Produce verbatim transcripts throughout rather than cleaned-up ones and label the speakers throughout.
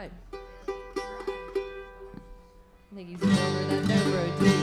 Speaker 1: right. I think he's over that dope road too.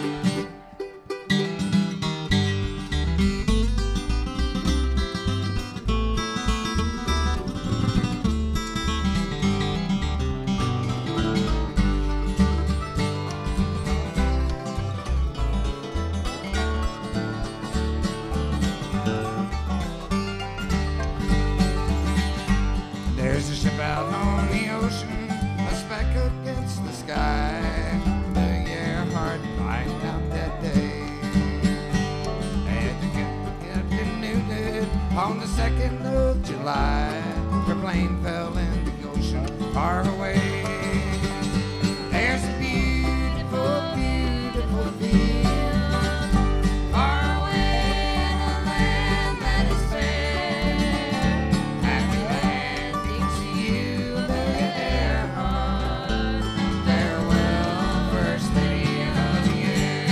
Speaker 2: There's a ship out on the ocean, a speck against the sky. The year hard find out that day. And the captain knew that on the second of July, her plane fell in the ocean far away. There's a beautiful, beautiful field far away in a land that is fair. Happy landing to you, Amelia Earhart. Farewell, First Lady of the Air.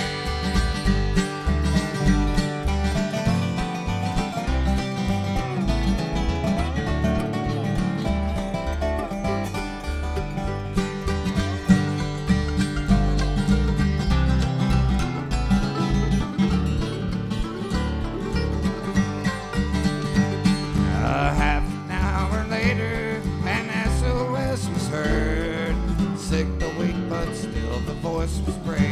Speaker 2: A half an hour later, an S O S was heard. Sick the weak, but still the voice was brave.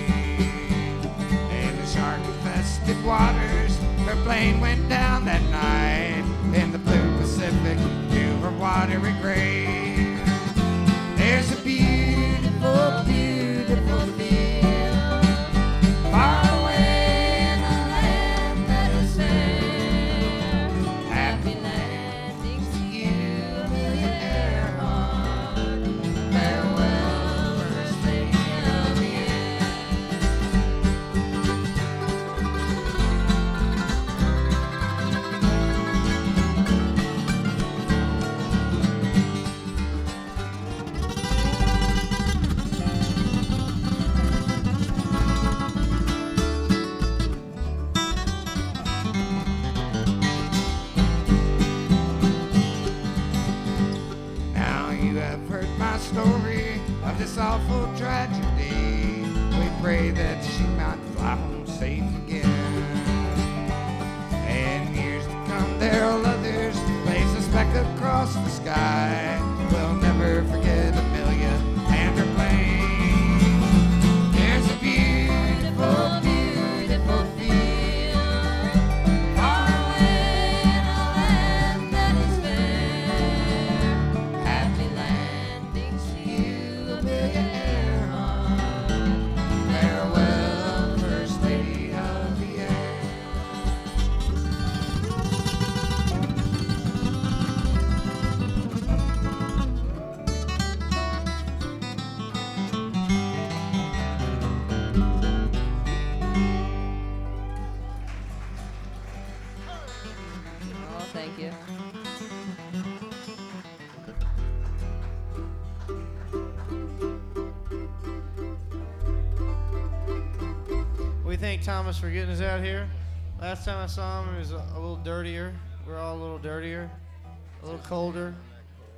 Speaker 2: In the shark-infested waters, her plane went down that night. In the blue Pacific, to her watery grave. There's a beautiful, beautiful field far away in a land that is fair. Happy landings to you, Amelia Earhart. Farewell, First Lady of the Air. Now you have heard my story of this awful tragedy. We pray that she might fly home safe again. And years to come, there'll others blaze a speck across the sky. We'll never forget Amelia and her plane. There's a beautiful, beautiful field far away in a land that is fair. Happy landings to you, Amelia Earhart. Farewell, First Lady of the Air.
Speaker 1: Oh, thank you.
Speaker 3: We thank Thomas for getting us out here. Last time I saw him, he was a, a little dirtier. We're all a little dirtier, a little colder.